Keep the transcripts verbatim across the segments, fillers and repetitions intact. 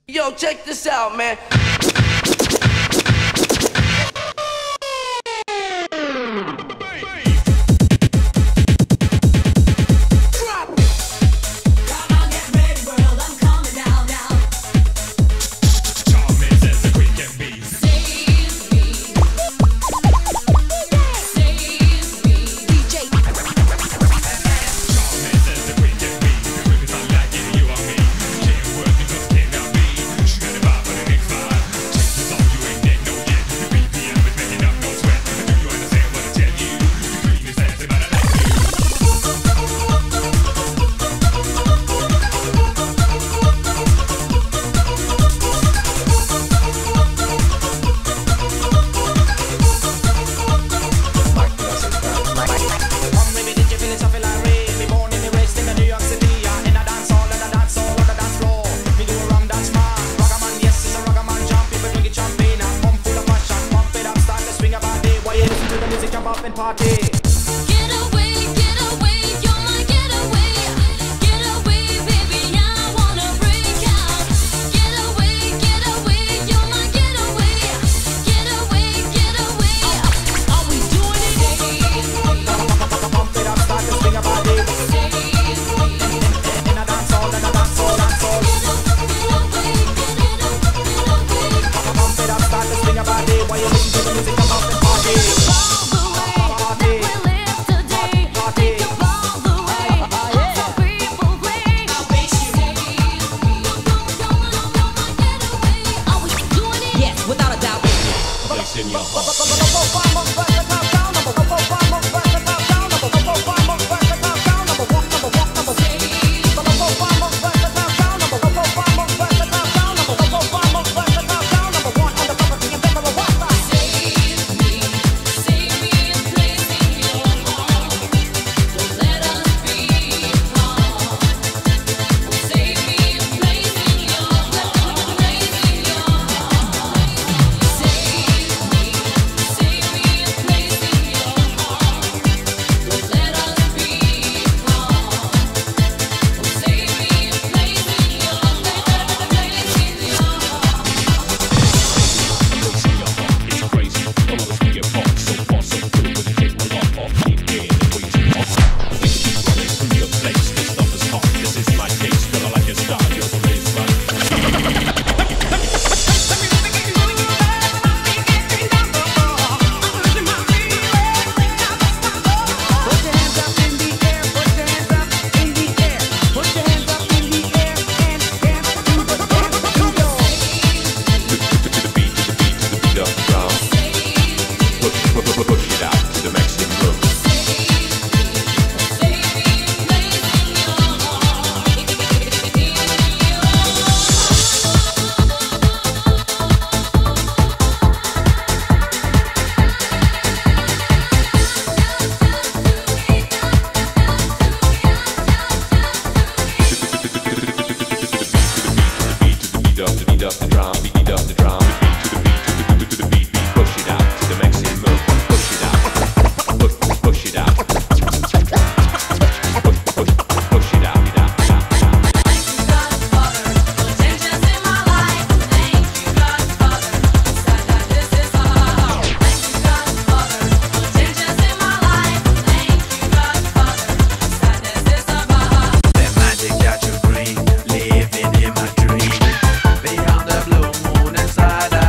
Yo, check this out, man. Living in my dream, beyond the blue moon inside.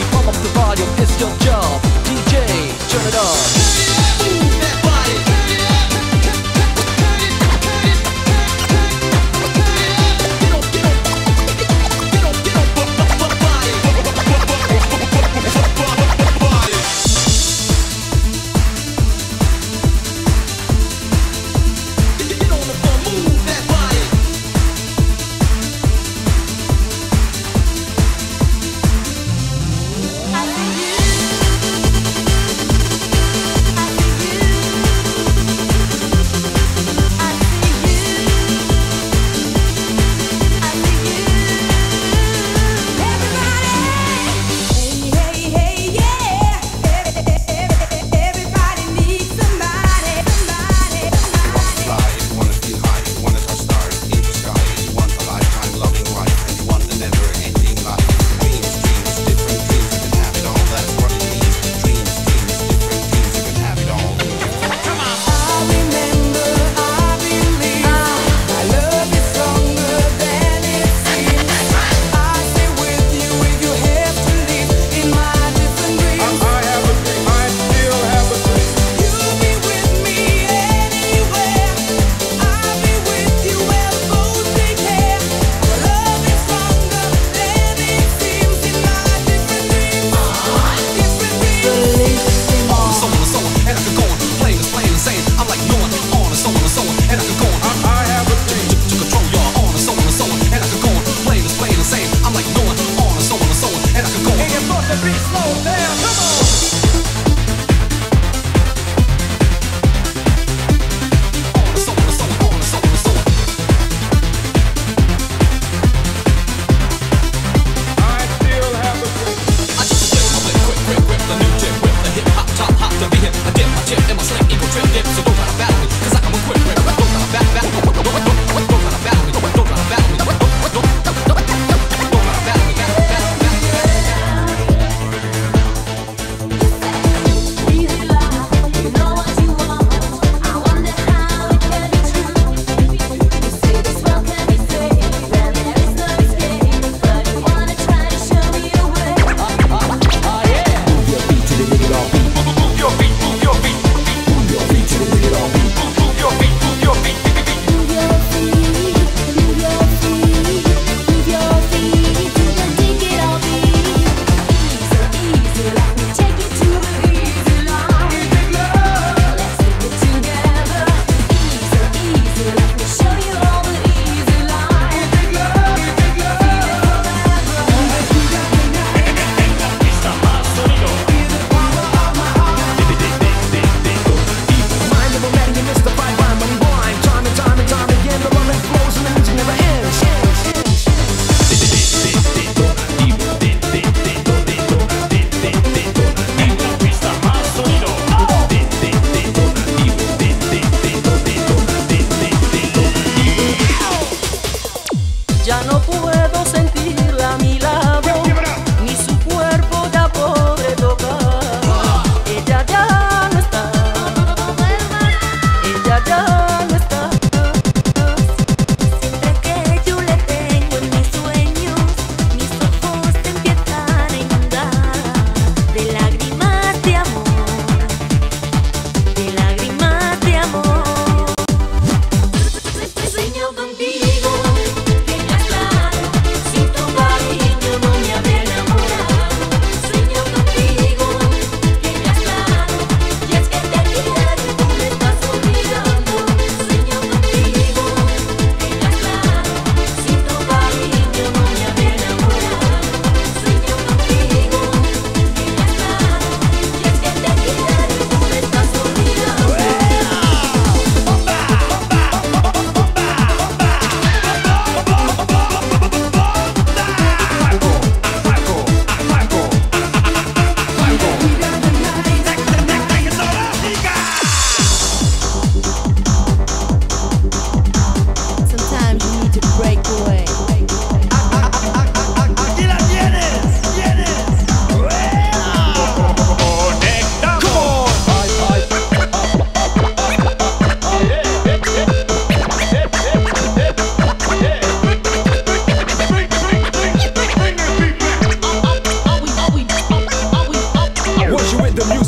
Pump up the volume, it's your job. D J, turn it on. Move that body.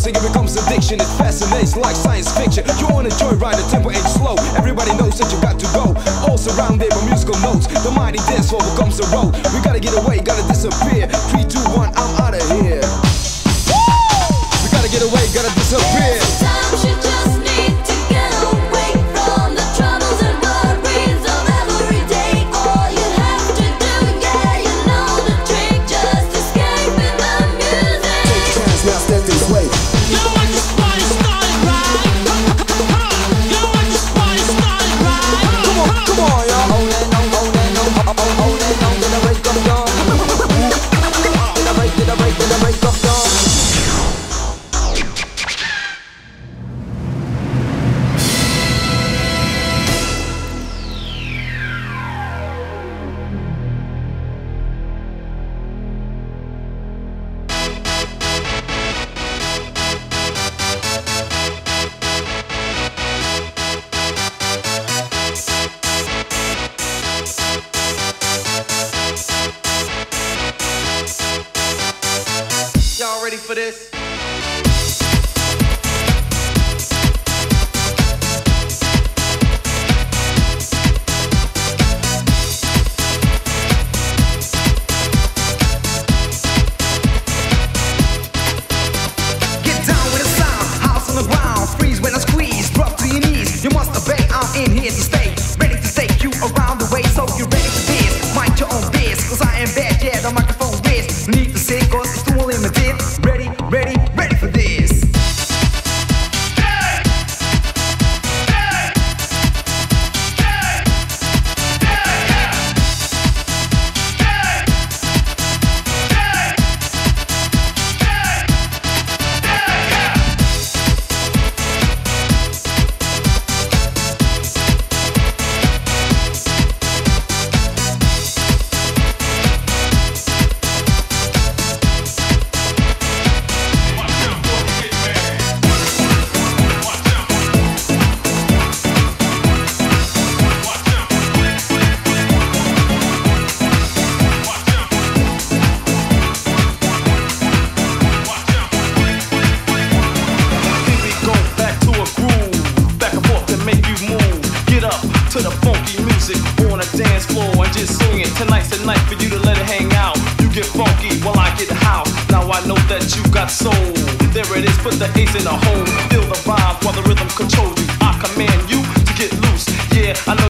music, it becomes addiction. It fascinates like science fiction. You're on a joyride, the tempo ain't slow. Everybody knows that you got to go. All surrounded by musical notes. The mighty dance floor becomes a road. We gotta get away, gotta disappear. Three, two, one, I'm out of here. We gotta get away, gotta disappear. Sometimes you just need to get away from the troubles and worries of every day. All you have to do, yeah, you know the trick. Just escape in the music. Take a chance, now step this way. You know what, this party started right. Come on, you know what, this party started right. Come on, come on, y'all. Holding on, holding on, ho- ho- holding on to the break of dawn. To the break, to the break, to the break of dawn. Y'all ready for this? Get down with the sound, house on the ground, freeze when I squeeze, drop to your knees. You must obey, I'm in here to stay, ready to take you around the way. So you ready for this? Mind your own biz, cause I am bad, yeah, the microphone is. Need to say, cause it's too limited. Ready, ready, ready for this. Put the ace in the hole, feel the vibe while the rhythm controls you. I command you to get loose. Yeah, I know